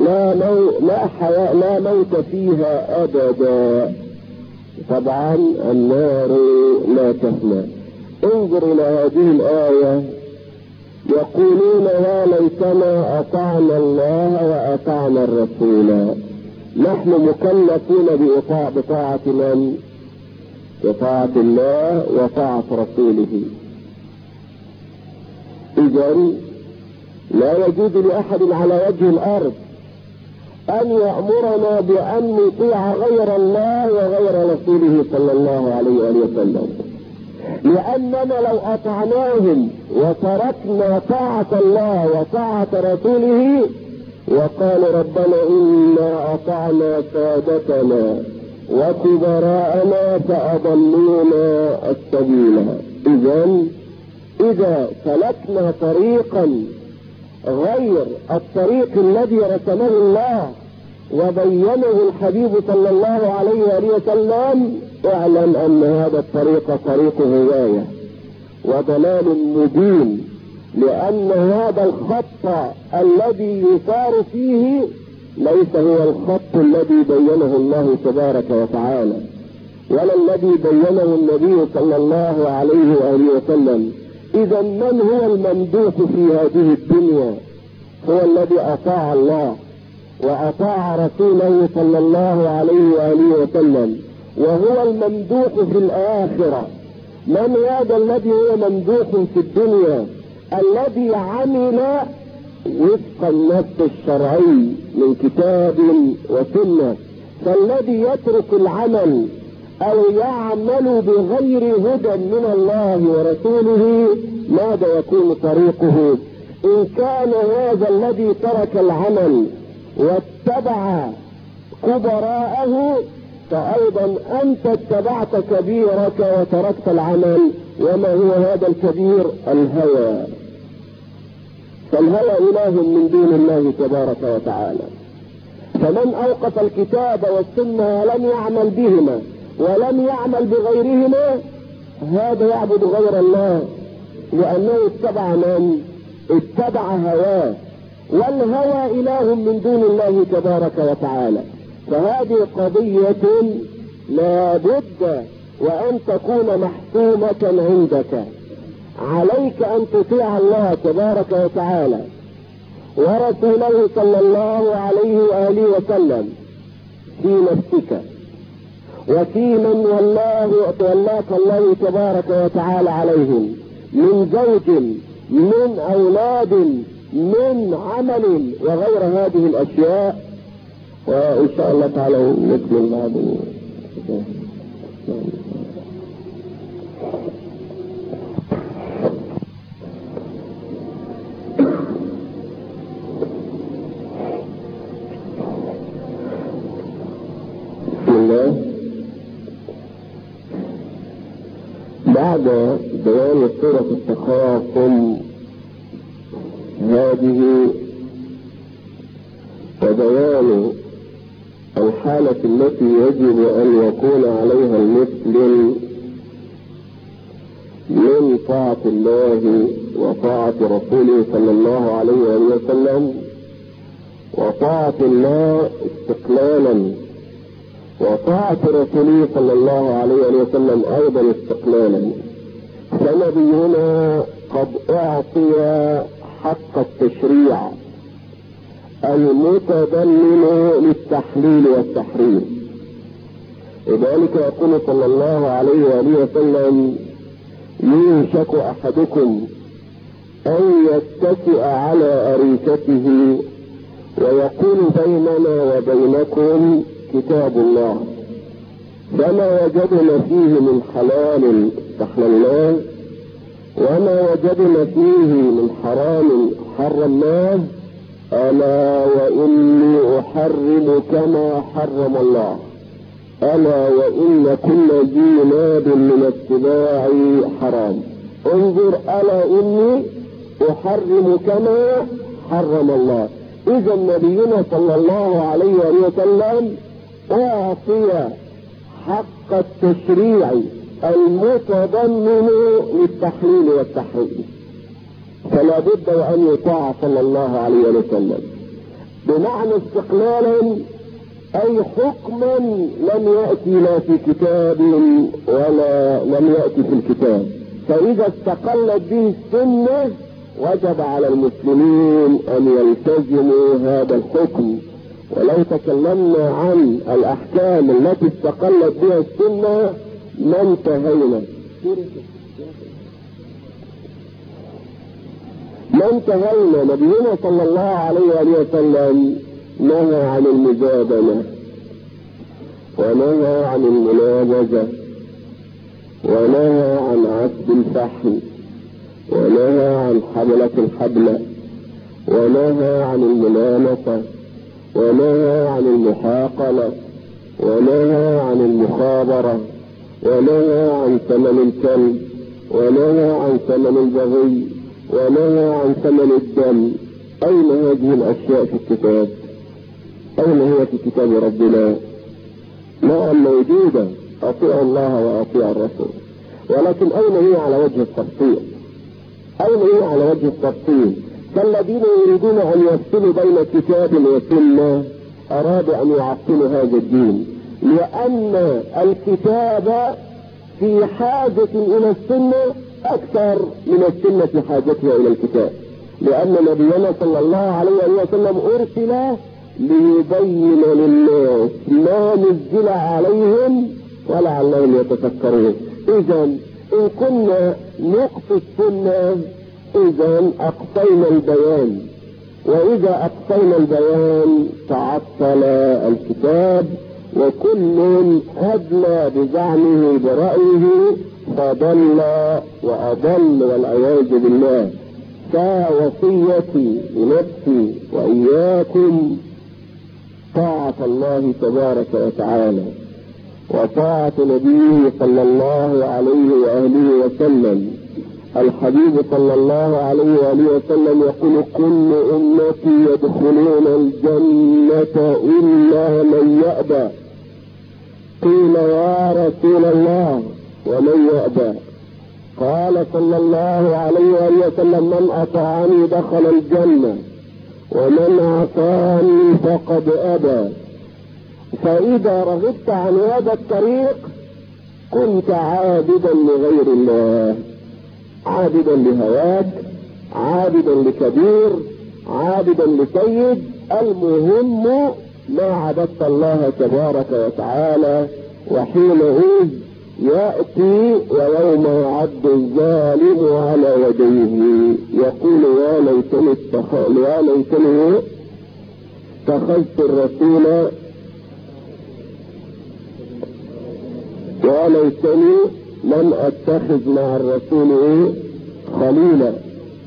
لا موت فيها أبدا. طبعا النار لا تفنى. انظر إلى هذه الآية، يقولون يا ليتنا أطعنا الله وأطعنا الرسول. نحن مكلفون بطاعة من؟ بطاعة الله وطاعة رسوله. إذن لا يجوز لأحد على وجه الأرض أن يأمرنا بأن نطيع غير الله وغير رسوله صلى الله عليه وسلم، لأننا لو أطعناهم وتركنا طاعة الله وطاعة رسوله وقال ربنا إنا أطعنا سادتنا وكبراءنا فأضلونا السبيل. إذا سلكنا طريقا غير الطريق الذي رسمه الله وبينه الحبيب صلى الله عليه وسلم، اعلم أن هذا الطريق طريق هواية وضلال مبين، لأن هذا الخط الذي يسار فيه ليس هو الخط الذي بينه الله تبارك وتعالى ولا الذي بينه النبي صلى الله عليه وسلم. إذا من هو الممدوح في هذه الدنيا؟ هو الذي أطاع الله وأطاع رسوله صلى الله عليه وسلم، وهو الممدوح في الآخرة. من هذا الذي هو ممدوح في الدنيا؟ الذي عمل وفق النص الشرعي من كتاب وسنة. فالذي يترك العمل أو يعمل بغير هدى من الله ورسوله ماذا يكون طريقه؟ إن كان هذا الذي ترك العمل واتبع كبراءه فأيضا أنت اتبعت كبيرك وتركت العمل. وما هو هذا الكبير؟ الهوى. فالهوى إله من دون الله تبارك وتعالى. فمن أوقف الكتاب والسنة ولم يعمل بهما ولم يعمل بغيرهما هذا يعبد غير الله، لأنه اتبع من؟ اتبع هواه، والهوى إله من دون الله تبارك وتعالى. فهذه قضية لا بد وأن تكون محسومة عندك. عليك أن تطيع الله تبارك وتعالى ورسوله صلى الله عليه وسلم في نفسك وفي من ولاك الله تبارك وتعالى عليهم من زوج، من أولاد، من عمل وغير هذه الأشياء. وإن شاء الله تعالى نكمل هذا. الله، بعد بيان صورة التخاصم هذه وبيان الحالة التي يجب أن يكون عليها المسلم من طاعة الله وطاعة رسوله صلى الله عليه وسلم، وطاعة الله استقلالا، وطاعة رسوله صلى الله عليه وسلم أيضا استقلالا، فنبينا قد أعطي حق التشريع المتضمن للتحليل والتحريم. لذلك يقول صلى الله عليه وسلم: يوشك أحدكم أن يتكئ على أريكته ويقول بيننا وبينكم كتاب الله، فما وجدنا فيه من حلال استحللناه، وما وجدنا فيه من حرام حرمناه، ألا وإني أحرم كما حرم الله، ألا وإن كل ذي ناب من السباع حرام. انظر، ألا إني أحرم كما حرم الله. إذا نبينا صلى الله عليه وسلم أعطي حق التشريع المتضمن للتحليل والتحريم، فلا بد أن يطاع صلى الله عليه وسلم، بمعنى استقلالا أي حكما لم يأتي لا في كتاب ولا لم يأتي في الكتاب، فإذا استقلت به السنة وجب على المسلمين أن يلتزموا هذا الحكم. ولو تكلمنا عن الأحكام التي استقلت بها السنة ما انتهينا. نبينا صلى الله عليه وسلم نهى عن المجادلة، ونهى عن المنابذة، ونهى عن عسب الفحل، ونهى عن حبلة الحبلة، ونهى عن الملامسة، ونهى عن المحاقلة، ونهى عن المخابرة، ونهى عن ثمن الكلب، ونهى عن ثمن البغي، ونهى عن ثمن الدم. أين هذه الأشياء في الكتاب؟ أين هي في كتاب ربنا؟ نعم موجودة، أطيع الله وأطيع الرسول، ولكن أين هي على وجه التفصيل؟ أين هي على وجه التفصيل؟ فالذين يريدون أن يفصلوا بين كتاب وسنة أرادوا أن يعطلوا هذا الدين، لأن الكتاب في حاجة إلى السنة أكثر من السنة في حاجتها إلى الكتاب، لأن نبينا صلى الله عليه وسلم أرسل ليبين للناس ما نزل عليهم ولعلهم يتفكرون. إذا إن كنا نقصي السنة إذا أقصينا البيان، وإذا أقصينا البيان تعطل الكتاب، وكل أدلى بزعمه برأيه فضل وأضل والعياذ بالله. فوصيتي لنفسي وإياكم طاعة الله تبارك وتعالى، وطاعة نبيه صلى الله عليه وآله وسلم. الحبيب صلى الله عليه وآله وسلم يقول: كل أمتي يدخلون الجنة إلا من يأبى. قيل: يا رسول الله ومن يأبى؟ قال صلى الله عليه وآله وسلم: من أطاعني دخل الجنة، ومن عصاني فقد أبى. فإذا رغبت عن هذا الطريق كنت عابدا لغير الله، عابدا لهواك، عابدا لكبير، عابدا لسيد. المهم ما عبدت الله تبارك وتعالى. وحينئذ يأتي ويوم يعد الظالم على يديه يقول: يا ليتني اتخذت الرسول، يا ليتني لم اتخذ مع الرسول خليلا.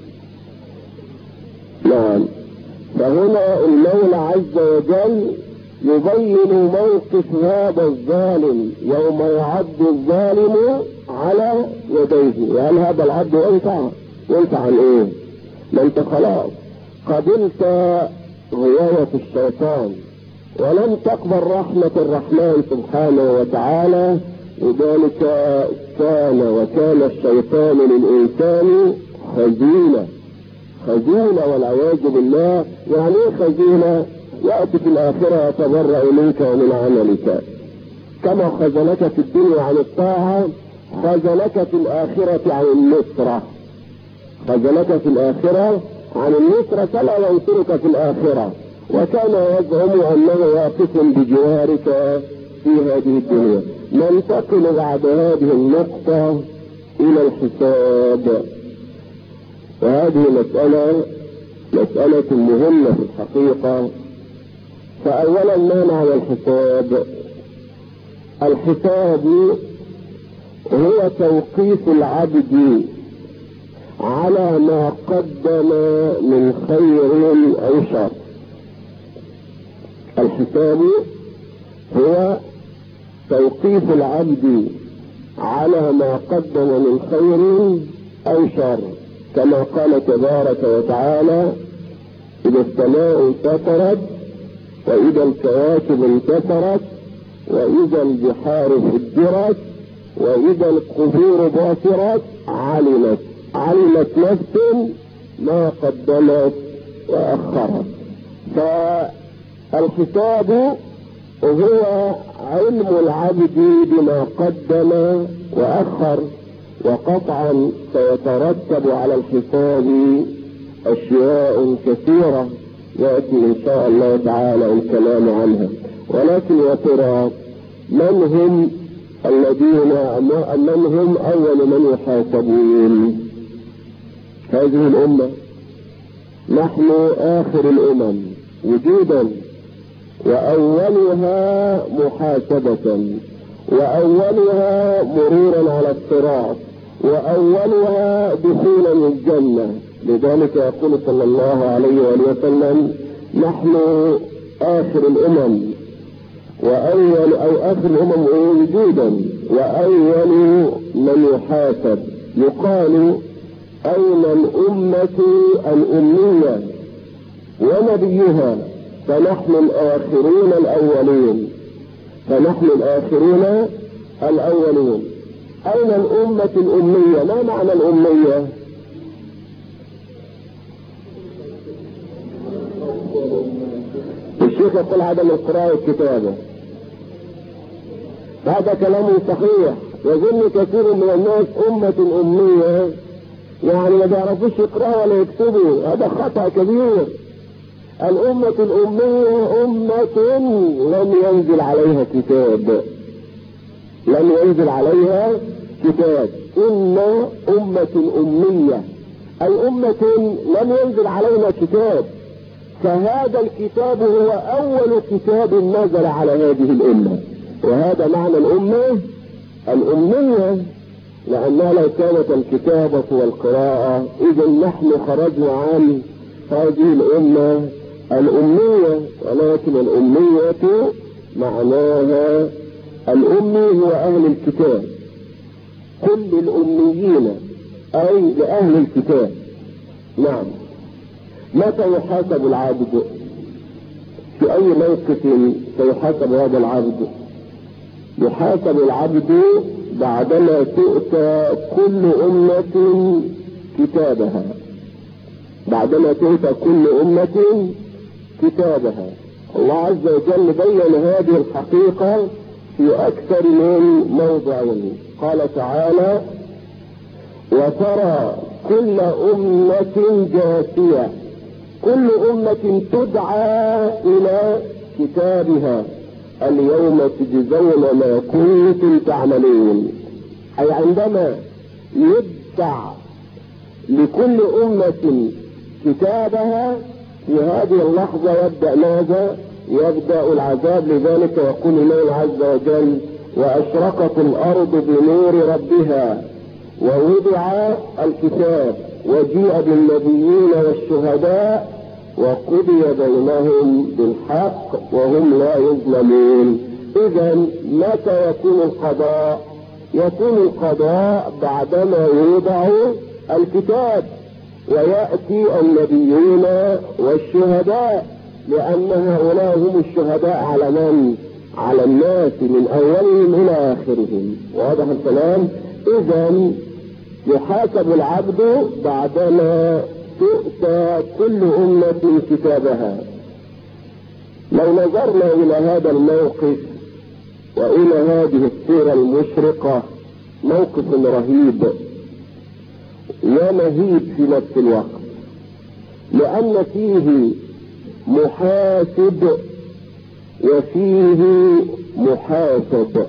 نعم، فهنا المولى عز وجل يبين موقف هذا الظالم يوم يعض الظالم على يديه. هل هذا العبد ينفع عن ايه؟ ما انت خلاص قبلت غواية الشيطان ولم تقبل رحمة الرحمن سبحانه وتعالى، لذلك كان الشيطان للإنسان خزينة والعياذ بالله. يعني ايه خزينة؟ يأتي في الآخرة يتبرأ منك ومن عملك، كما خزنك في الدنيا عن الطاعة خزنك في الآخرة عن النصرة. فلا ينصرك في الآخرة، وكان يزعم أنه واقف بجوارك في هذه الدنيا. ننتقل بعد هذه النقطة إلى الحساب، وهذه مسألة مهمة في الحقيقة. فأولا ما معنى الحساب؟ الحساب هو توقيف العبد على ما قدم من خير أو شر. الحساب هو توقيف العبد على ما قدم من خير أو شر، كما قال تبارك وتعالى: إذا السماء انفطرت وإذا الكواكب انتثرت وإذا البحار فجرت وإذا القبور باسرت علمت نفس ما قدمت وأخرت. فالحساب هو علم العبد بما قدم وأخر، وقطعا سيترتب على الحساب أشياء كثيرة يأتي إن شاء الله تعالى الكلام عنها. ولكن يا ترى من هم أول من يحاسبون؟ هذه الأمة. نحن آخر الأمم وجودا، وأولها محاسبة، وأولها مرورا على الصراط، وأولها دخولا الجنة. لذلك يقول صلى الله عليه وسلم: نحن آخر الأمم آخر الأمم وجودا وأول من يحاسب. يقال: أين الأمة الأمية ونبيها؟ فنحن الآخرون الأولون. أين الأمة الأمية؟ ما معنى الأمية؟ الشيخ يقول عدم القراءة والكتابة. هذا كلام صحيح. يظن كثير من الناس أمة أمية، يعني ما بيعرفوش يقرأوا ولا يكتبوا. هذا خطأ كبير. الأمة الأمية أمة لم ينزل عليها كتاب. إن أمة أمية أي أمة لم ينزل علينا كتاب، فهذا الكتاب هو أول كتاب نزل على هذه الأمة. وهذا معنى الأمة الأمية، لأنها لو كانت الكتابة والقراءة إذا نحن خرجنا عن هذه الأمة الأمية. ولكن الأمية معناها الأمي هو أهل الكتاب، كل الأميين أي لأهل الكتاب. نعم. متى يحاسب العبد؟ في أي موقف سيحاسب هذا العبد؟ يحاسب العبد بعدما تؤتى كل أمة كتابها. الله عز وجل بين هذه الحقيقة في أكثر من موضع. قال تعالى: وترى كل أمة جاثية، كل أمة تدعى إلى كتابها اليوم تجزون ما كنتم تعملون. أي عندما يدفع لكل أمة كتابها في هذه اللحظة يبدأ ماذا؟ يبدأ العذاب. لذلك يقول الله عز وجل: وأشرقت الأرض بنور ربها ووضع الكتاب وجيء بالنبيين والشهداء وقضي بينهم بالحق وهم لا يظلمون. إذا متى يكون القضاء؟ يكون القضاء بعدما يوضع الكتاب ويأتي النبيون والشهداء، لأن هؤلاء هم الشهداء على من؟ على الناس من أولهم إلى آخرهم. واضح الكلام؟ إذا يحاسب العبد بعدما تؤتى كل أمة كتابها. لو نظرنا إلى هذا الموقف وإلى هذه الصورة المشرقة، موقف رهيب ومهيب في نفس الوقت، لأن فيه محاسب وفيه محاسب.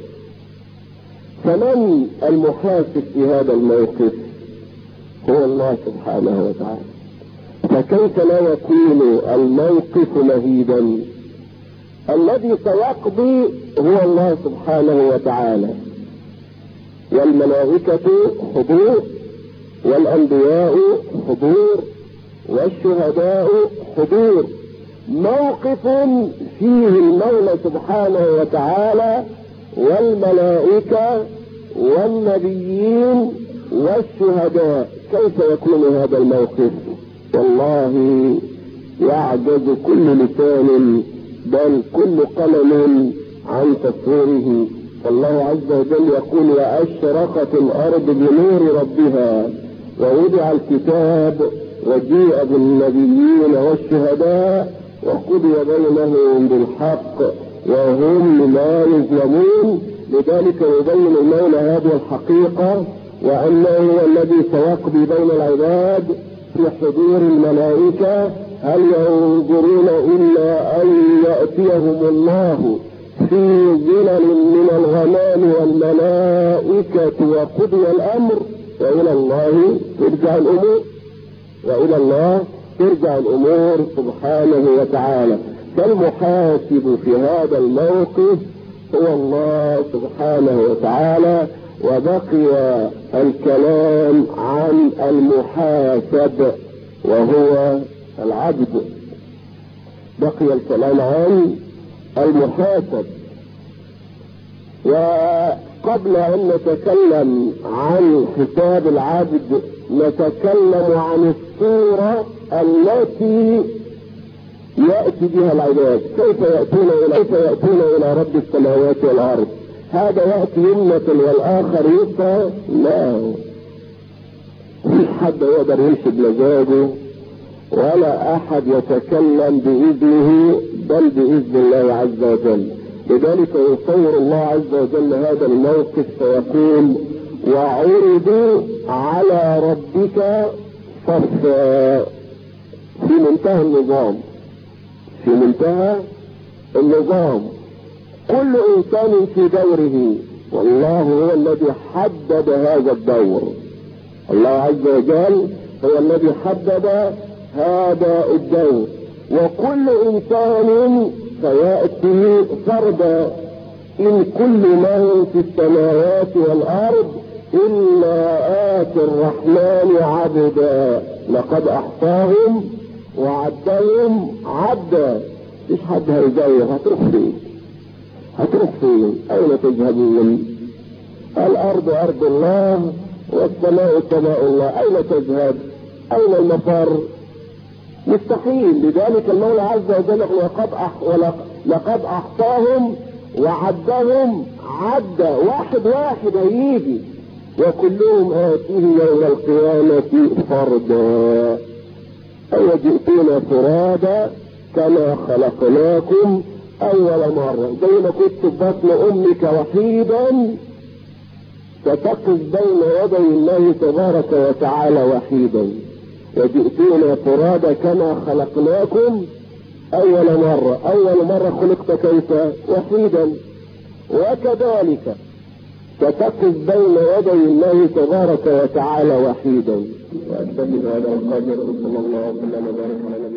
فمن المحاسب في هذا الموقف؟ هو الله سبحانه وتعالى. فكيف لا يكون الموقف مهيبا؟ الذي سيقضي هو الله سبحانه وتعالى، والملائكة حضور، والأنبياء حضور، والشهداء حضور. موقف فيه المولى سبحانه وتعالى والملائكة والنبيين والشهداء. كيف يكون هذا الموقف؟ والله يعجز كل لسان بل كل قلم عن تصويره. فالله عز وجل يقول: وأشرقت الأرض بنور ربها ووضع الكتاب وجيء بالنبيين والشهداء وقضي بينهم بالحق وهم لا يظلمون. لذلك يبين المولى هذه الحقيقة، وأنه هو الذي سيقضي بين العباد في حضور الملائكة. هل ينظرون إلا أن يأتيهم الله في ظلل من الغمام والملائكة وقضي الأمر؟ وإلى الله ترجع الأمور، وإلى الله ترجع الأمور سبحانه وتعالى. فالمحاسب في هذا الموقف هو الله سبحانه وتعالى. وبقي الكلام عن المحاسب وهو العبد. بقي الكلام عن المحاسب. وقبل أن نتكلم عن حساب العبد نتكلم عن الصورة التي يأتي بها العباد. كيف يأتون إلى رب السماوات والأرض؟ هذا يأتي يمنة والآخر يسرى؟ لا، مفيش حد يقدر يمشي بمزاجه، ولا أحد يتكلم بإذنه بل بإذن الله عز وجل. لذلك يصور الله عز وجل هذا الموقف فيقول: وعرضوا على ربك صفا. في منتهى النظام، في منتهى النظام، كل إنسان في دوره، والله هو الذي حدد هذا الدور. الله عز وجل هو الذي حدد هذا الدور، وكل إنسان سيأتي فردا. إن كل من في السماوات والأرض إلا آتي الرحمن عبدا لقد أحصاهم وعدهم عدا. مش حد هيزاير. هتروح فين؟ هتروح فين؟ أين تذهبون؟ الأرض أرض الله والسماء سماء الله. أين تذهب؟ أين المفر؟ مستحيل. لذلك المولى عز وجل لقد أحصاهم وعدهم عدا. واحد واحد هيجي، وكلهم آتيه يوم القيامة فردا. أو جئتنا فرادا كما خلقناكم أول مرة. زي ما كنت في بطن أمك وحيدا ستقف بين يدي الله تبارك وتعالى وحيدا. وجئتنا فرادا كما خلقناكم أول مرة. أول مرة خلقت كيف؟ وحيدا. وكذلك ستقف بين يدي الله تبارك وتعالى وحيدا. وأكتفي بهذا القدر. صلى الله وسلم وبارك على نبينا